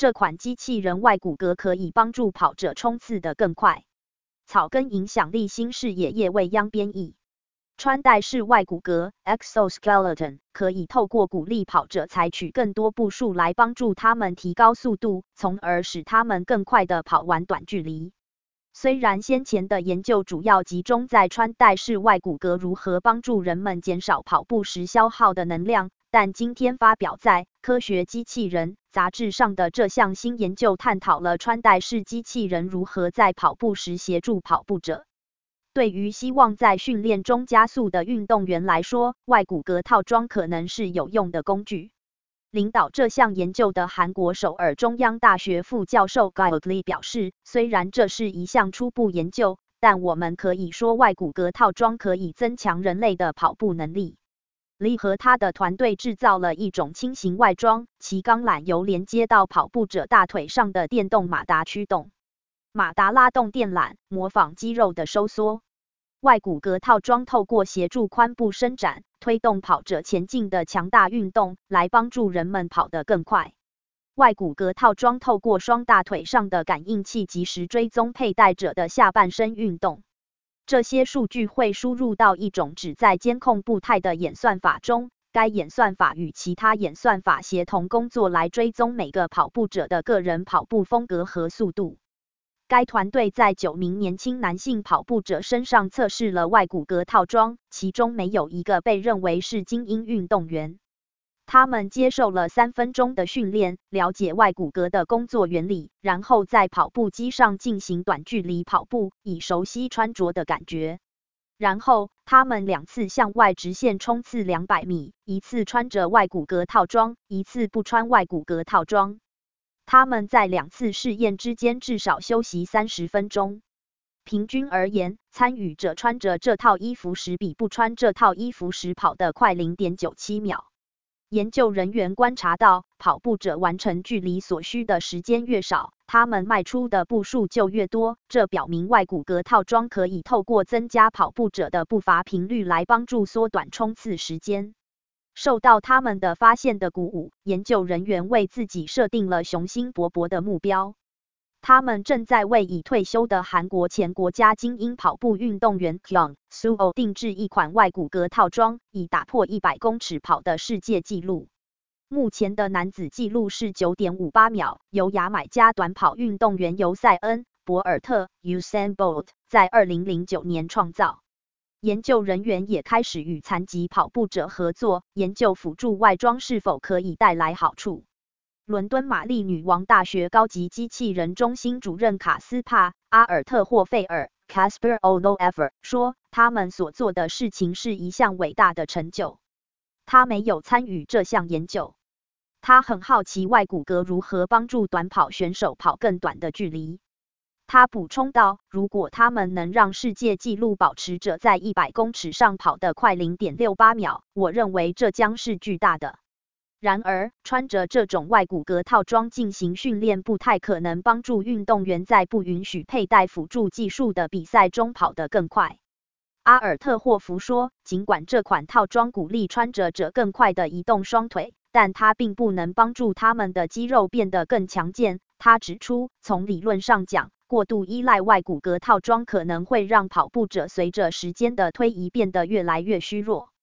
这款机器人外骨骼可以帮助跑者冲刺得更快。草根影响力新视野叶未央编译。穿戴式外骨骼 exoskeleton 可以透过鼓励跑者采取更多步数来帮助他们提高速度，从而使他们更快地跑完短距离。虽然先前的研究主要集中在穿戴式外骨骼如何帮助人们减少跑步时消耗的能量，但今天发表在《科学机器人》杂志上的这项新研究探讨了穿戴式机器人如何在跑步时协助跑步者。对于希望在训练中加速的运动员来说，外骨骼套装可能是有用的工具。领导这项研究的韩国首尔中央大学副教授 Gyeok Lee 表示，虽然这是一项初步研究，但我们可以说外骨骼套装可以增强人类的跑步能力。Lee 和他的团队制造了一种轻型外装，其钢缆由连接到跑步者大腿上的电动马达驱动。马达拉动电缆，模仿肌肉的收缩。外骨骼套装透过协助髋部伸展，推动跑者前进的强大运动，来帮助人们跑得更快。外骨骼套装透过双大腿上的感应器及时追踪佩戴者的下半身运动。这些数据会输入到一种旨在监控步态的演算法中，该演算法与其他演算法协同工作来追踪每个跑步者的个人跑步风格和速度。该团队在9名年轻男性跑步者身上测试了外骨骼套装，其中没有一个被认为是精英运动员。他们接受了3分钟的训练，了解外骨骼的工作原理，然后在跑步机上进行短距离跑步，以熟悉穿着的感觉。然后，他们2次向外直线冲刺200米，一次穿着外骨骼套装，一次不穿外骨骼套装。他们在2次试验之间至少休息30分钟。平均而言，参与者穿着这套衣服时比不穿这套衣服时跑得快 0.97 秒。研究人员观察到，跑步者完成距离所需的时间越少，他们迈出的步数就越多，这表明外骨骼套装可以透过增加跑步者的步伐频率来帮助缩短冲刺时间。受到他们的发现的鼓舞，研究人员为自己设定了雄心勃勃的目标。他们正在为已退休的韩国前国家精英跑步运动员 Kyung Soo 定制一款外骨骼套装，以打破100公尺跑的世界纪录。目前的男子纪录是 9.58 秒，由牙买加短跑运动员尤塞恩·博尔特 Usain Bolt 在2009年创造。研究人员也开始与残疾跑步者合作，研究辅助外装是否可以带来好处。伦敦玛丽女王大学高级机器人中心主任卡斯帕·阿尔特霍费尔 Casper Oloever 说，他们所做的事情是一项伟大的成就。他没有参与这项研究。他很好奇外骨骼如何帮助短跑选手跑更短的距离。他补充道，如果他们能让世界纪录保持者在100公尺上跑得快 0.68 秒，我认为这将是巨大的。然而，穿着这种外骨骼套装进行训练不太可能帮助运动员在不允许佩戴辅助技术的比赛中跑得更快。阿尔特霍夫说，尽管这款套装鼓励穿着者更快地移动双腿，但它并不能帮助他们的肌肉变得更强健。他指出，从理论上讲，过度依赖外骨骼套装可能会让跑步者随着时间的推移变得越来越虚弱。